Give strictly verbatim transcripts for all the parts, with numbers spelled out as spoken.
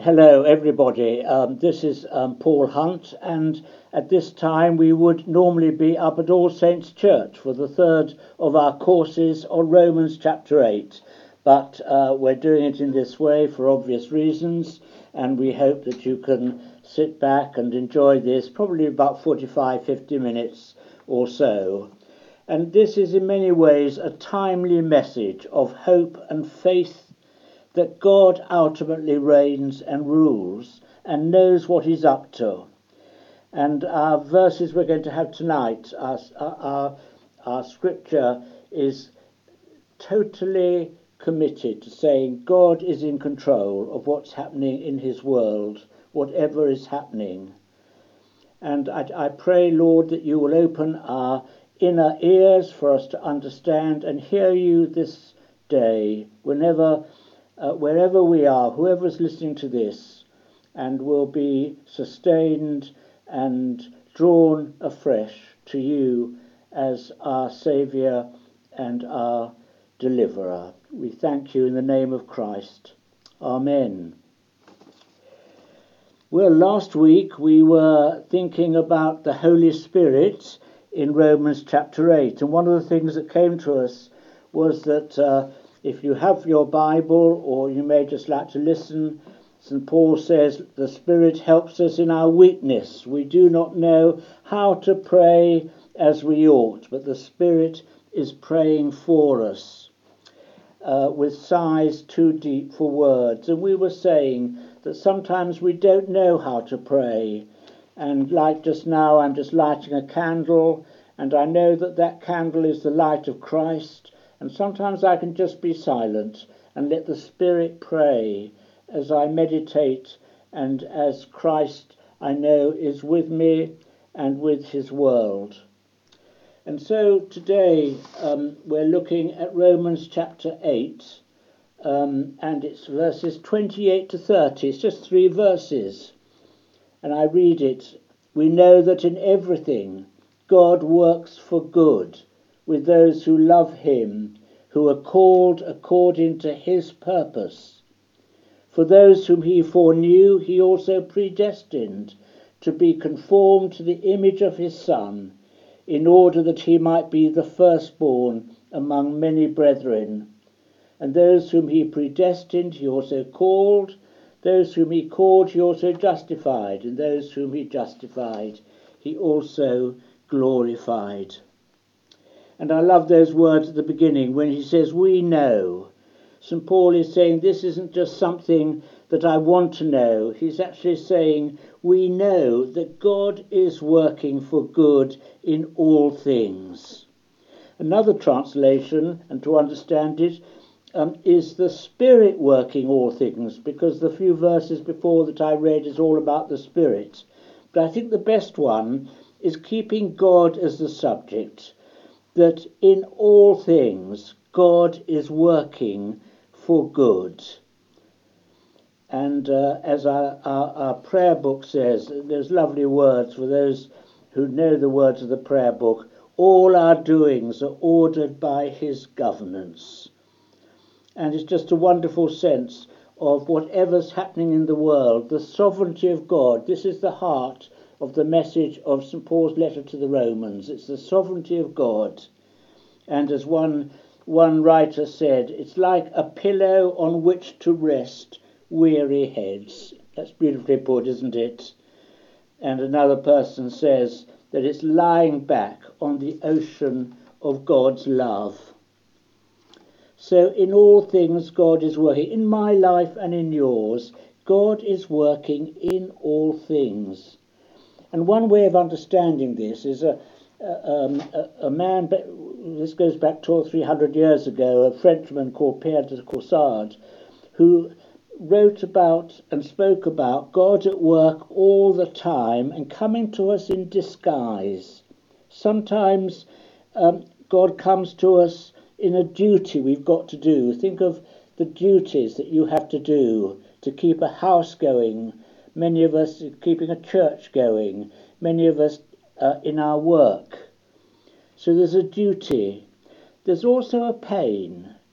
Hello, everybody. Um, this is um, Paul Hunt, and at this time we would normally be up at All Saints Church for the third of our courses on Romans chapter eight. But uh, we're doing it in this way for obvious reasons, and we hope that you can sit back and enjoy this, probably about forty-five, fifty minutes or so. And this is in many ways a timely message of hope and faith that God ultimately reigns and rules and knows what he's up to. And our verses we're going to have tonight, our, our, our scripture is totally committed to saying God is in control of what's happening in his world, whatever is happening. And I, I pray, Lord, that you will open our inner ears for us to understand and hear you this day, whenever Uh, wherever we are, whoever's listening to this, and will be sustained and drawn afresh to you as our Saviour and our Deliverer. We thank you in the name of Christ. Amen. Well, last week we were thinking about the Holy Spirit in Romans chapter eight, and one of the things that came to us was that uh, if you have your Bible, or you may just like to listen, Saint Paul says the Spirit helps us in our weakness. We do not know how to pray as we ought, but the Spirit is praying for us uh, with sighs too deep for words. And we were saying that sometimes we don't know how to pray. And like just now, I'm just lighting a candle, and I know that that candle is the light of Christ. And sometimes I can just be silent and let the Spirit pray as I meditate, and as Christ, I know, is with me and with his world. And so today um, we're looking at Romans chapter eight, um, and it's verses twenty-eight to thirty. It's just three verses. And I read it. We know that in everything God works for good with those who love him, who are called according to his purpose. For those whom he foreknew, he also predestined to be conformed to the image of his Son, in order that he might be the firstborn among many brethren. And those whom he predestined, he also called. Those whom he called, he also justified. And those whom he justified, he also glorified. And I love those words at the beginning when he says, we know. Saint Paul is saying this isn't just something that I want to know. He's actually saying we know that God is working for good in all things. Another translation, and to understand it, um, is the Spirit working all things, because the few verses before that I read is all about the Spirit. But I think the best one is keeping God as the subject, that in all things God is working for good. And uh, as our, our, our prayer book says, there's lovely words for those who know the words of the prayer book. All our doings are ordered by his governance. And it's just a wonderful sense of whatever's happening in the world, the sovereignty of God. This is the heart of the message of Saint Paul's letter to the Romans. It's the sovereignty of God. And as one one writer said, it's like a pillow on which to rest weary heads. That's beautifully put, isn't it? And another person says that it's lying back on the ocean of God's love. So in all things God is working. In my life and in yours, God is working in all things. And one way of understanding this is a a, um, a, a man, this goes back two or three hundred years ago, a Frenchman called Pierre de Caussade, who wrote about and spoke about God at work all the time and coming to us in disguise. Sometimes um, God comes to us in a duty we've got to do. Think of the duties that you have to do to keep a house going. Many of us keeping a church going. Many of us uh, in our work. So there's a duty. There's also a pain.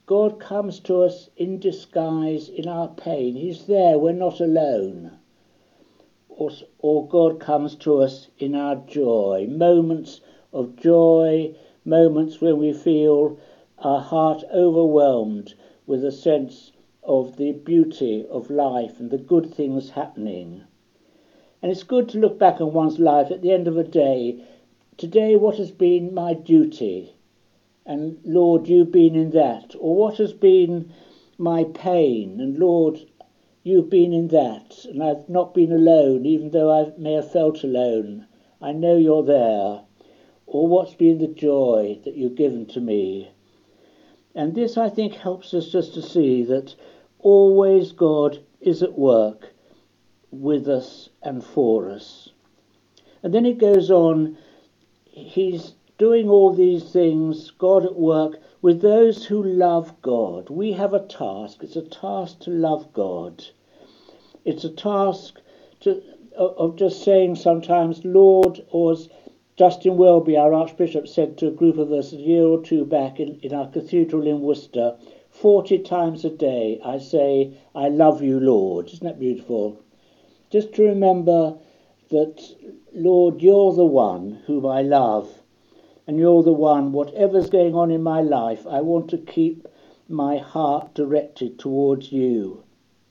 God comes to us in disguise in our pain. He's there, we're not alone. Or, or God comes to us in our joy, moments of joy, moments when we feel our heart overwhelmed with a sense of the beauty of life and the good things happening. And it's good to look back on one's life at the end of a day. Today, what has been my duty? And Lord, you've been in that. Or what has been my pain? And Lord, you've been in that. And I've not been alone, even though I may have felt alone. I know you're there. Or what's been the joy that you've given to me? And this, I think, helps us just to see that always God is at work with us and for us. And then it goes on, he's doing all these things, God at work, with those who love God. We have a task. It's a task to love God. It's a task to, of just saying sometimes, Lord, or as Justin Welby, our Archbishop, said to a group of us a year or two back in, in our cathedral in Worcester, forty times a day I say, I love you, Lord. Isn't that beautiful? Just to remember that, Lord, you're the one whom I love. And you're the one, whatever's going on in my life, I want to keep my heart directed towards you.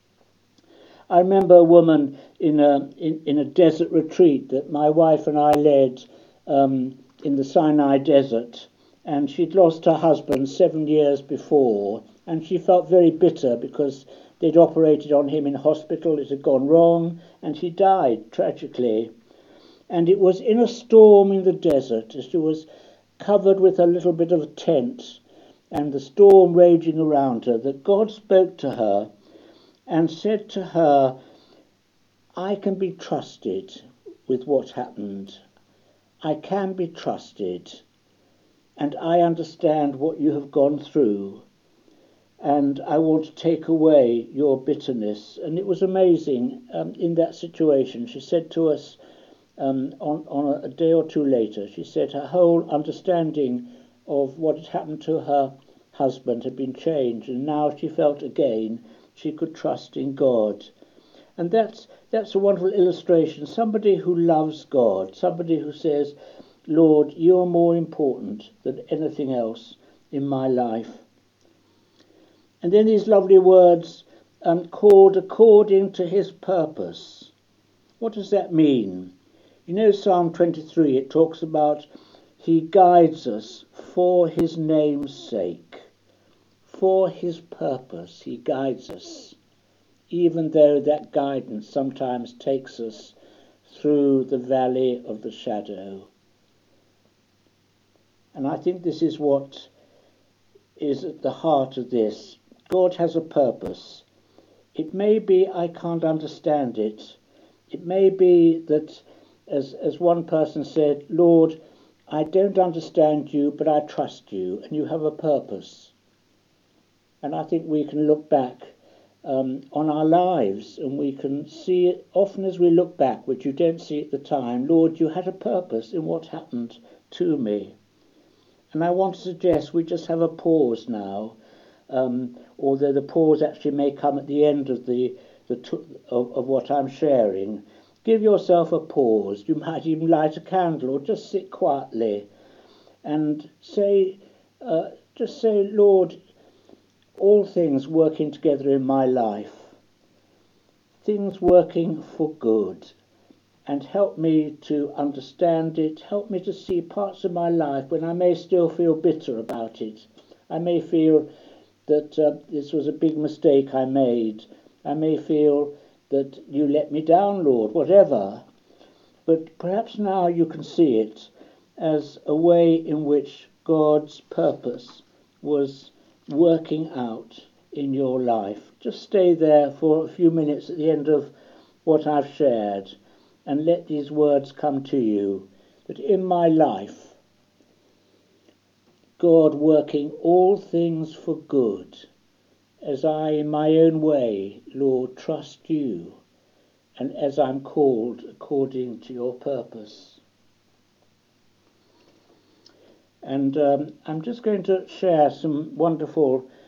I remember a woman in a in, in a desert retreat that my wife and I led um, in the Sinai desert, and she'd lost her husband seven years before, and she felt very bitter because they'd operated on him in hospital, it had gone wrong, and she died tragically. And it was in a storm in the desert, as she was covered with a little bit of a tent and the storm raging around her, that God spoke to her and said to her, I can be trusted with what happened. I can be trusted, and I understand what you have gone through, and I want to take away your bitterness. And it was amazing um, in that situation. She said to us, Um, on, on a day or two later, she said her whole understanding of what had happened to her husband had been changed, and now she felt again she could trust in God. And that's that's a wonderful illustration. Somebody who loves God, somebody who says, Lord, you're more important than anything else in my life. And then these lovely words, um, called according to his purpose. What does that mean? You know, Psalm twenty-three, it talks about he guides us for his name's sake. For his purpose, he guides us, even though that guidance sometimes takes us through the valley of the shadow. And I think this is what is at the heart of this. God has a purpose. It may be I can't understand it. It may be that As, as one person said, Lord, I don't understand you, but I trust you, and you have a purpose. And I think we can look back um, on our lives, and we can see it often as we look back, which you don't see at the time. Lord, you had a purpose in what happened to me. And I want to suggest we just have a pause now, um, although the pause actually may come at the end of the, the t- of, of what I'm sharing. Give yourself a pause. You might even light a candle or just sit quietly and say, uh, just say, Lord, all things working together in my life, things working for good, and help me to understand it, help me to see parts of my life when I may still feel bitter about it. I may feel that uh, this was a big mistake I made. I may feel that you let me down, Lord, whatever. But perhaps now you can see it as a way in which God's purpose was working out in your life. Just stay there for a few minutes at the end of what I've shared and let these words come to you, that in my life, God working all things for good, as I in my own way, Lord, trust you, and as I'm called according to your purpose. And um, I'm just going to share some wonderful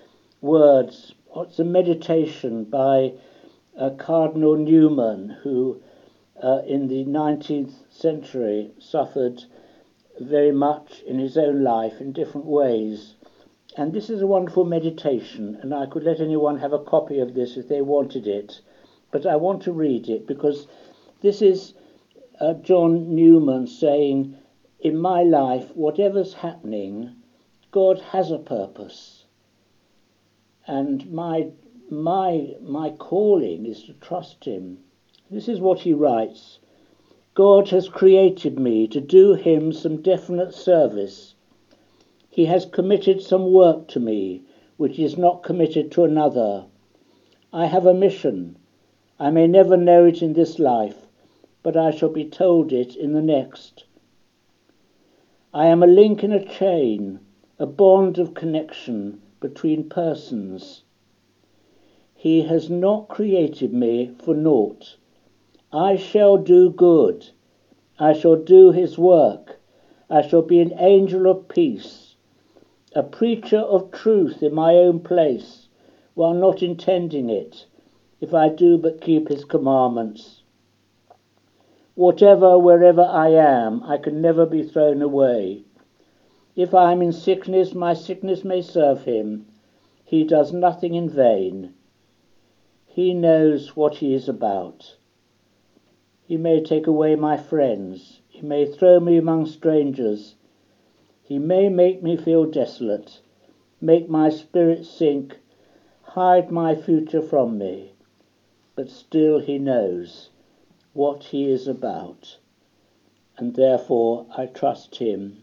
words. It's a meditation by uh, Cardinal Newman, who uh, in the nineteenth century suffered very much in his own life in different ways. And this is a wonderful meditation, and I could let anyone have a copy of this if they wanted it. But I want to read it because this is uh, John Newman saying, in my life, whatever's happening, God has a purpose. And my, my, my calling is to trust him. This is what he writes. God has created me to do him some definite service. He has committed some work to me which is not committed to another. I have a mission. I may never know it in this life, but I shall be told it in the next. I am a link in a chain, a bond of connection between persons. He has not created me for naught. I shall do good. I shall do his work. I shall be an angel of peace, a preacher of truth in my own place, while not intending it, if I do but keep his commandments. Whatever, wherever I am, I can never be thrown away. If I am in sickness, my sickness may serve him. He does nothing in vain. He knows what he is about. He may take away my friends. He may throw me among strangers. He may make me feel desolate, make my spirit sink, hide my future from me. But still he knows what he is about, and therefore I trust him.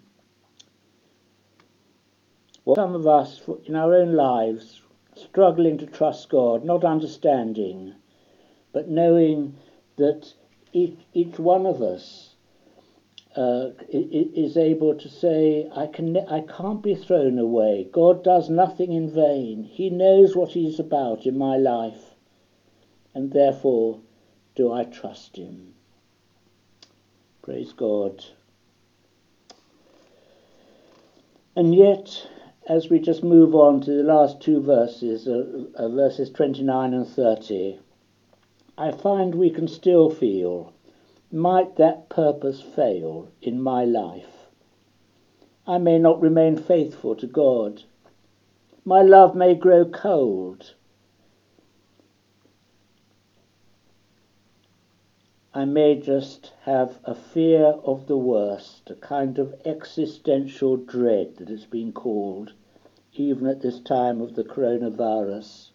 Well, some of us, in our own lives, struggling to trust God, not understanding, but knowing that each, each one of us uh, is able to say, I, can, I can't be thrown away. God does nothing in vain. He knows what he's about in my life, and therefore do I trust him. Praise God. And yet, as we just move on to the last two verses, uh, uh, verses twenty-nine and thirty, I find we can still feel, might that purpose fail in my life? I may not remain faithful to God. My love may grow cold. I may just have a fear of the worst, a kind of existential dread that has been called, even at this time of the coronavirus.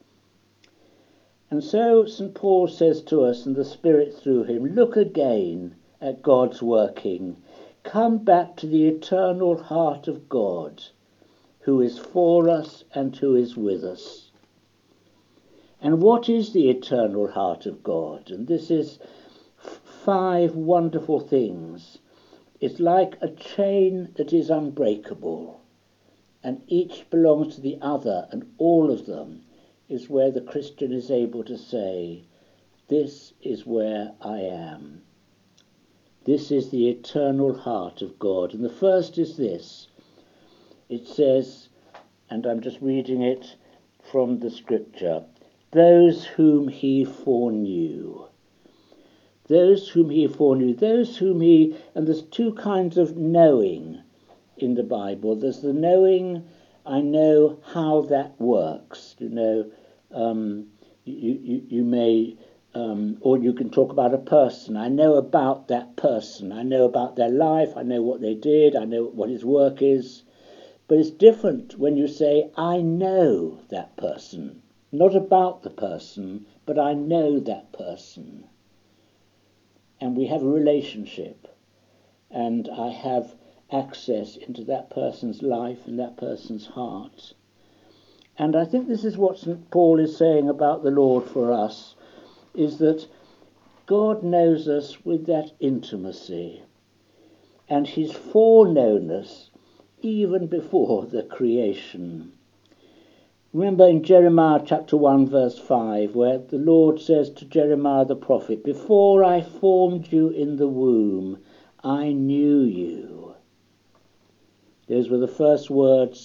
And so Saint Paul says to us, and the Spirit through him, look again at God's working. Come back to the eternal heart of God, who is for us and who is with us. And what is the eternal heart of God? And this is five wonderful things. It's like a chain that is unbreakable, and each belongs to the other, and all of them is where the Christian is able to say, this is where I am. This is the eternal heart of God. And the first is this. It says, and I'm just reading it from the scripture, those whom he foreknew. Those whom he foreknew. Those whom he, and there's two kinds of knowing in the Bible. There's the knowing, I know how that works. You know, um, you, you, you may, um, or you can talk about a person. I know about that person. I know about their life. I know what they did. I know what his work is. But it's different when you say, I know that person. Not about the person, but I know that person. And we have a relationship. And I have access into that person's life and that person's heart. And I think this is what Saint Paul is saying about the Lord for us, is that God knows us with that intimacy, and he's foreknown us even before the creation. Remember in Jeremiah chapter one verse five, where the Lord says to Jeremiah the prophet, before I formed you in the womb, I knew you. Those were the first words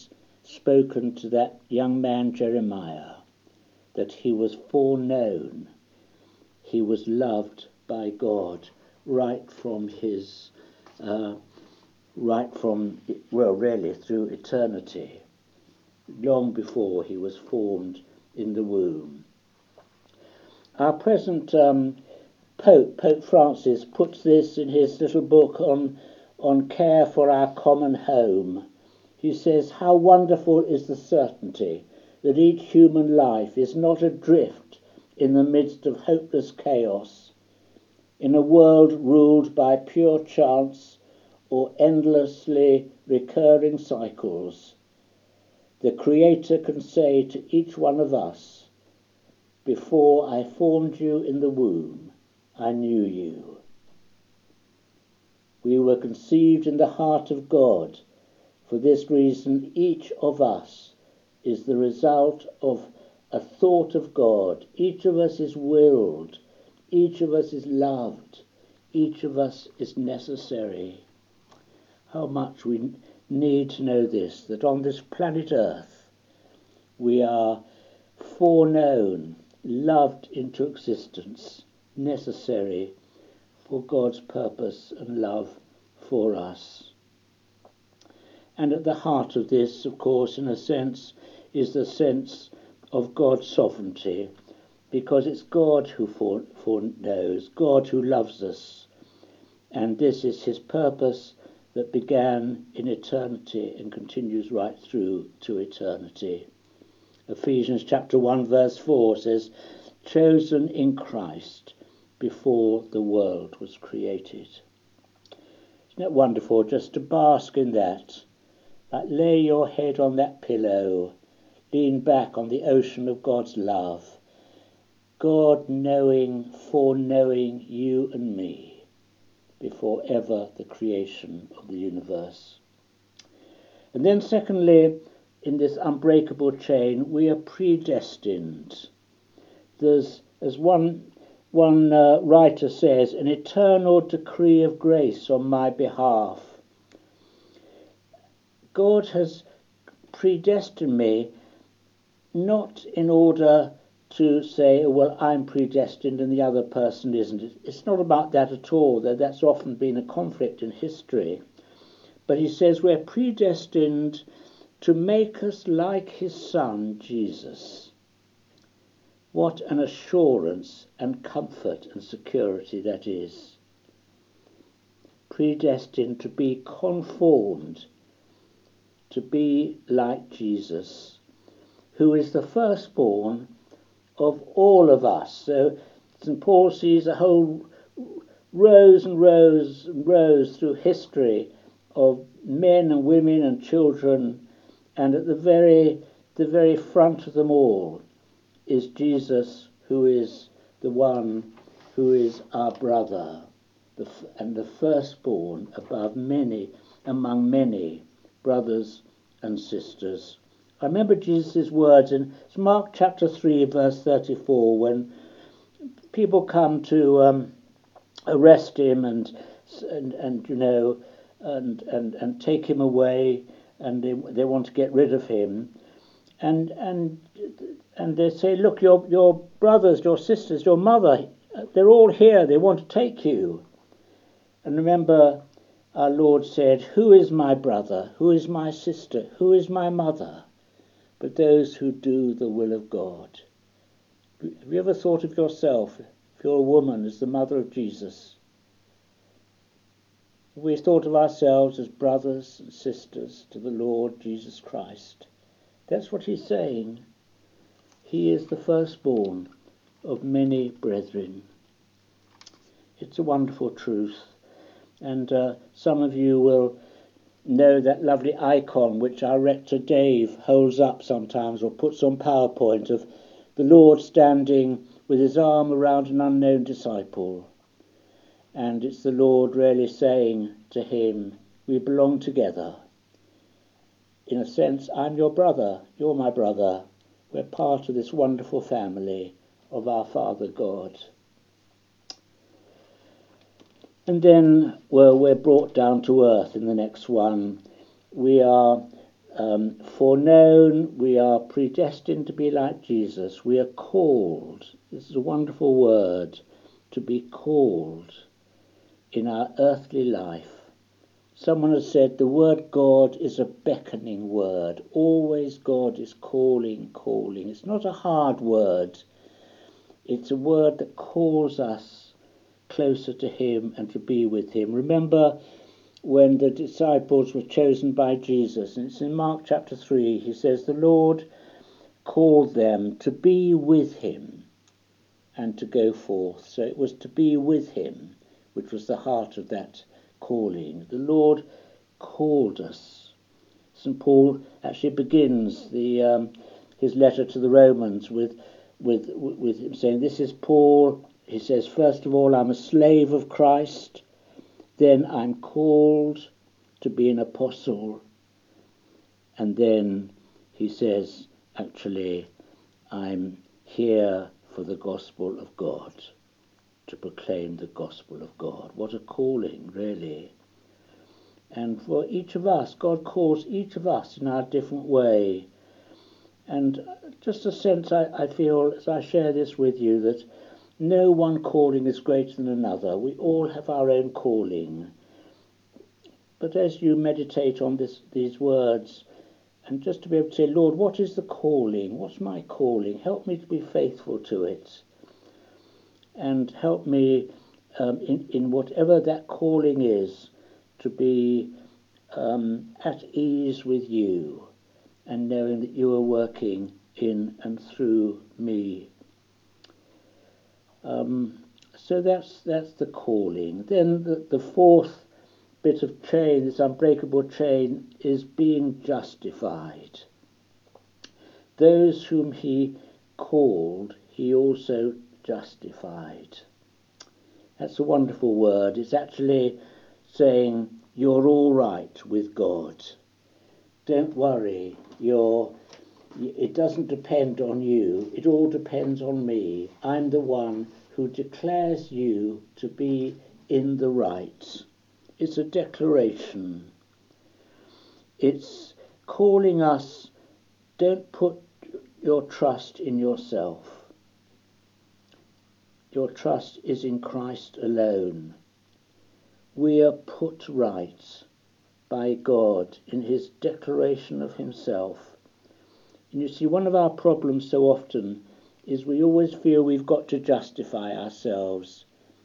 spoken to that young man Jeremiah, that he was foreknown, he was loved by God right from his, uh, right from, well, really through eternity, long before he was formed in the womb. Our present um, Pope, Pope Francis, puts this in his little book on, on care for our common home. He says, "How wonderful is the certainty that each human life is not adrift in the midst of hopeless chaos, in a world ruled by pure chance or endlessly recurring cycles. The Creator can say to each one of us, 'Before I formed you in the womb, I knew you.' We were conceived in the heart of God. For this reason, each of us is the result of a thought of God. Each of us is willed. Each of us is loved. Each of us is necessary." How much we need to know this, that on this planet Earth we are foreknown, loved into existence, necessary for God's purpose and love for us. And at the heart of this, of course, in a sense, is the sense of God's sovereignty, because it's God who foreknows, God who loves us. And this is his purpose that began in eternity and continues right through to eternity. Ephesians chapter one verse four says, "Chosen in Christ before the world was created." Isn't it wonderful just to bask in that? Like lay your head on that pillow, lean back on the ocean of God's love, God knowing, foreknowing you and me before ever the creation of the universe. And then secondly, in this unbreakable chain, we are predestined. There's, as one, one uh, writer says, an eternal decree of grace on my behalf. God has predestined me not in order to say, well, I'm predestined and the other person isn't. It's not about that at all, though that's often been a conflict in history. But he says we're predestined to make us like his Son, Jesus. What an assurance and comfort and security that is. Predestined to be conformed, to be like Jesus, who is the firstborn of all of us. So Saint Paul sees a whole rows and rows and rows through history of men and women and children, and at the very the very front of them all is Jesus, who is the one who is our brother, the, and the firstborn above many, among many brothers and sisters. I remember Jesus' words in Mark chapter three, verse thirty-four, when people come to um, arrest him and, and and you know and and and take him away, and they they want to get rid of him, and and and they say, look, your your brothers, your sisters, your mother, they're all here. They want to take you. And remember, our Lord said, "Who is my brother? Who is my sister? Who is my mother? But those who do the will of God." Have you ever thought of yourself, if you're a woman, as the mother of Jesus? Have we thought of ourselves as brothers and sisters to the Lord Jesus Christ? That's what he's saying. He is the firstborn of many brethren. It's a wonderful truth. And uh, some of you will know that lovely icon which our rector Dave holds up sometimes or puts on PowerPoint of the Lord standing with his arm around an unknown disciple. And it's the Lord really saying to him, we belong together. In a sense, I'm your brother, you're my brother. We're part of this wonderful family of our Father God. And then, well, we're brought down to earth in the next one. We are Um, foreknown, we are predestined to be like Jesus. We are called. This is a wonderful word, to be called in our earthly life. Someone has said the word God is a beckoning word. Always God is calling, calling. It's not a hard word. It's a word that calls us closer to him and to be with him. Remember when the disciples were chosen by Jesus, and it's in Mark chapter three, he says the Lord called them to be with him and to go forth. So it was to be with him, which was the heart of that calling. The Lord called us. Saint Paul actually begins the um, his letter to the Romans with with with him saying, "This is Paul." He says, first of all, I'm a slave of Christ. Then I'm called to be an apostle. And then he says, actually, I'm here for the gospel of God, to proclaim the gospel of God. What a calling, really. And for each of us, God calls each of us in our different way. And just a sense I, I feel as I share this with you, that no one calling is greater than another. We all have our own calling. But as you meditate on this, these words, and just to be able to say, Lord, what is the calling? What's my calling? Help me to be faithful to it. And help me um, in, in whatever that calling is, to be um, at ease with you and knowing that you are working in and through me. Um, so that's that's the calling. Then the, the fourth bit of chain, this unbreakable chain, is being justified. Those whom he called, he also justified. That's a wonderful word. It's actually saying you're all right with God. Don't worry. You're. It doesn't depend on you. It all depends on me. I'm the one who declares you to be in the right. It's a declaration. It's calling us, don't put your trust in yourself. Your trust is in Christ alone. We are put right by God in his declaration of himself. And you see, one of our problems so often is we always feel we've got to justify ourselves.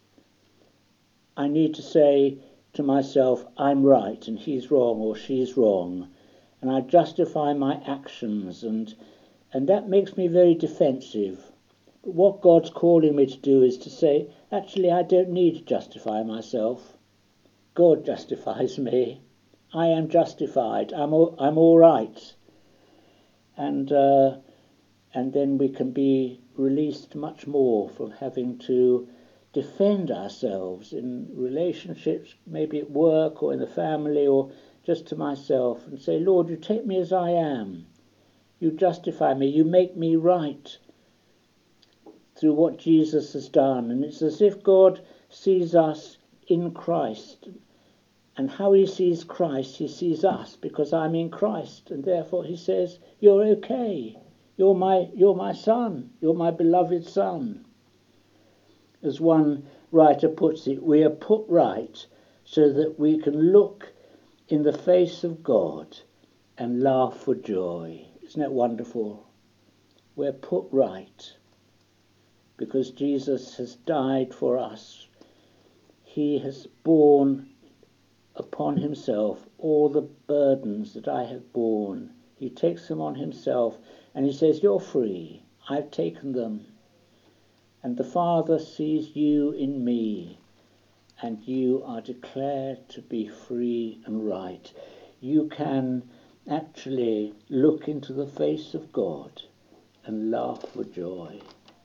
I need to say to myself, I'm right and he's wrong or she's wrong. And I justify my actions, and and that makes me very defensive. But what God's calling me to do is to say, actually, I don't need to justify myself. God justifies me. I am justified. I'm all, I'm all right. And uh, and then we can be released much more from having to defend ourselves in relationships, maybe at work or in the family or just to myself, and say, Lord, you take me as I am. You justify me. You make me right through what Jesus has done. And it's as if God sees us in Christ. And how he sees Christ, he sees us, because I'm in Christ. And therefore he says, you're okay. You're my, you're my son. You're my beloved son. As one writer puts it, we are put right so that we can look in the face of God and laugh for joy. Isn't that wonderful? We're put right because Jesus has died for us. He has borne upon himself all the burdens that I have borne. He takes them on himself and he says, you're free. I've taken them. And the Father sees you in me, and you are declared to be free and right. You can actually look into the face of God and laugh for joy.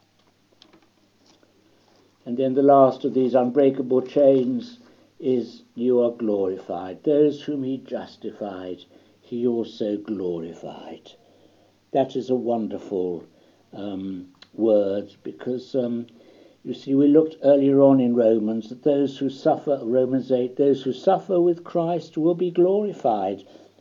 And then the last of these unbreakable chains is you are glorified. Those whom he justified, he also glorified. That is a wonderful um, word, because um, you see, we looked earlier on in Romans that those who suffer, Romans eight, those who suffer with Christ will be glorified.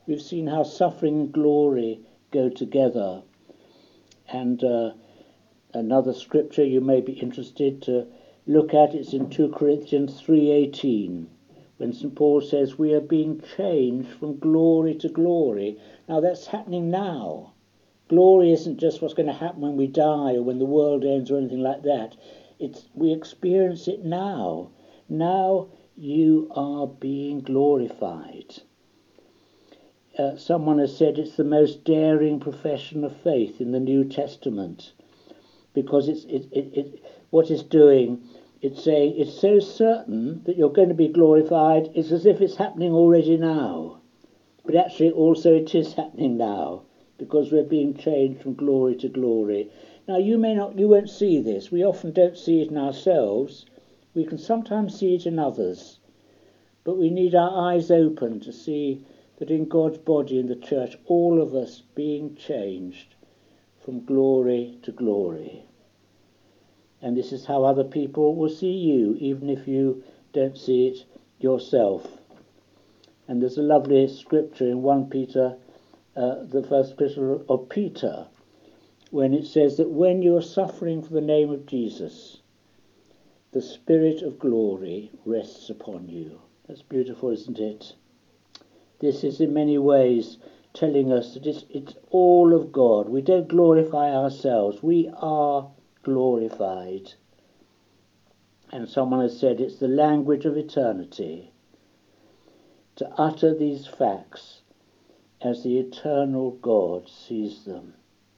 we've seen how suffering and glory go together. And uh, another scripture you may be interested to look at, it's in two Corinthians three eighteen, when Saint Paul says we are being changed from glory to glory. Now that's happening now. Glory isn't just what's going to happen when we die or when the world ends or anything like that. It's we experience it now. Now you are being glorified. Uh, someone has said it's the most daring profession of faith in the New Testament, because it's it, it, it what it's doing, it's saying it's so certain that you're going to be glorified, it's as if it's happening already now. But actually also it is happening now, because we're being changed from glory to glory. Now you may not, you won't see this. We often don't see it in ourselves. We can sometimes see it in others. But we need our eyes open to see that in God's body, in the church, all of us being changed from glory to glory. And this is how other people will see you, even if you don't see it yourself. And there's a lovely scripture in First Peter, uh, the first epistle of Peter, when it says that when you're suffering for the name of Jesus, the Spirit of glory rests upon you. That's beautiful, isn't it? This is in many ways telling us that it's, it's all of God. We don't glorify ourselves. We are glorified. And someone has said it's the language of eternity to utter these facts as the eternal God sees them.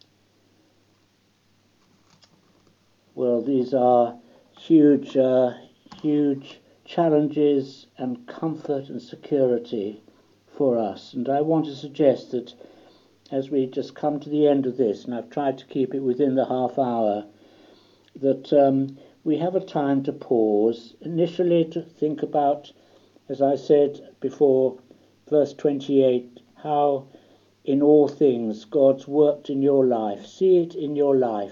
Well, these are huge, uh, huge challenges and comfort and security for us. And I want to suggest that as we just come to the end of this, and I've tried to keep it within the half hour, that um, we have a time to pause, initially to think about, as I said before, verse twenty-eight, how in all things God's worked in your life. See it in your life.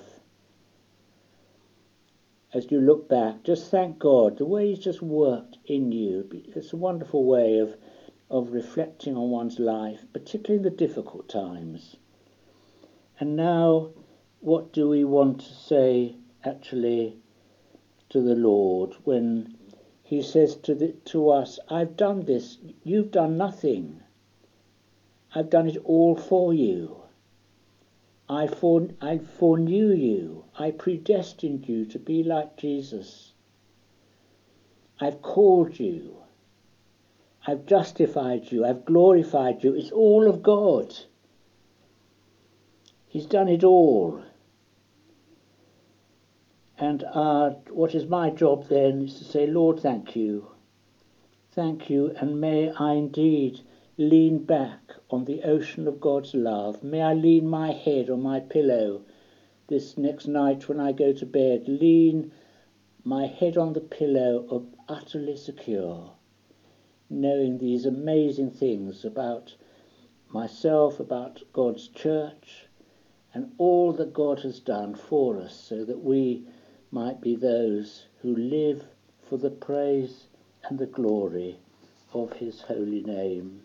As you look back, just thank God, the way He's just worked in you. It's a wonderful way of, of reflecting on one's life, particularly in the difficult times. And now, what do we want to say actually to the Lord when He says to the, to us, I've done this, you've done nothing. I've done it all for you. I, fore, I foreknew you. I predestined you to be like Jesus. I've called you. I've justified you. I've glorified you. It's all of God. He's done it all. And uh, what is my job then is to say, Lord, thank you. Thank you, and may I indeed lean back on the ocean of God's love. May I lean my head on my pillow this next night when I go to bed. Lean my head on the pillow of utterly secure, knowing these amazing things about myself, about God's church, and all that God has done for us, so that we might be those who live for the praise and the glory of His holy name.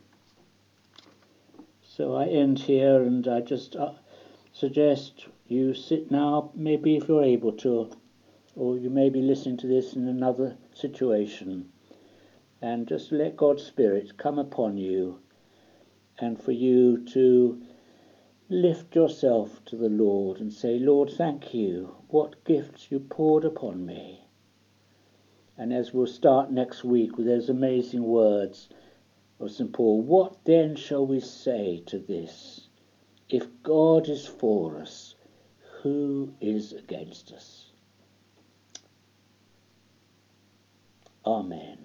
So I end here, and I just uh, suggest you sit now, maybe if you're able to, or you may be listening to this in another situation, and just let God's Spirit come upon you, and for you to lift yourself to the Lord and say, Lord, thank you, what gifts you poured upon me. And as we'll start next week with those amazing words of Saint Paul, what then shall we say to this? If God is for us, who is against us? Amen.